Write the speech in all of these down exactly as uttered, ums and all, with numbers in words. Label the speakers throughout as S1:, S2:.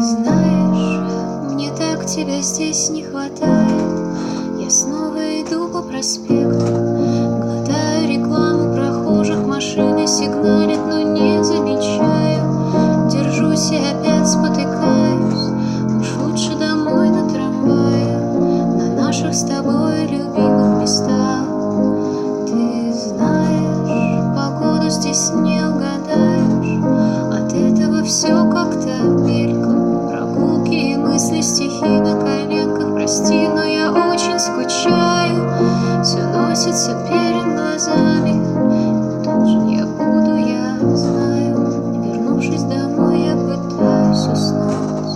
S1: знаешь, мне так тебя здесь не хватает. Я снова иду по проспекту, глотаю рекламу прохожих, машины сигналят, но не замечаю. Держусь и опять спотыкаюсь, уж лучше домой на трамвае, на наших с тобой любимых местах. Ты знаешь, погоду здесь не угадаешь, от этого все как-то мельком. Прогулки и мысли, стихи на коленках. Прости, но я очень скучаю, все носится перед глазами. Должен я буду, я знаю, вернувшись домой, я пытаюсь уснуть.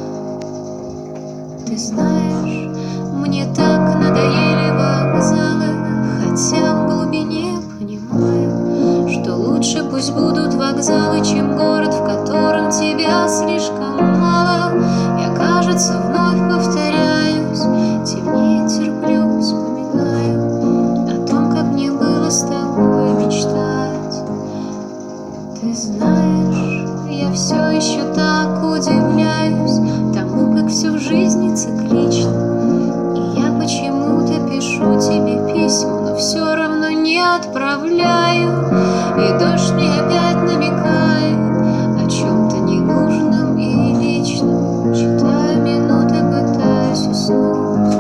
S1: Ты знаешь, мне так надоели вокзалы, хотя в глубине понимаю, что лучше пусть будут вокзалы, чем город, в котором тебя слишком мало. Я, кажется, вновь повторяюсь, темнее терплю, вспоминаю о том, как мне было с тобой мечтать. Ты знаешь, я все еще так удивляюсь тому, как все в жизни циклично. И я почему-то пишу тебе письма, но все равно не отправляю. И дождь мне опять намекает,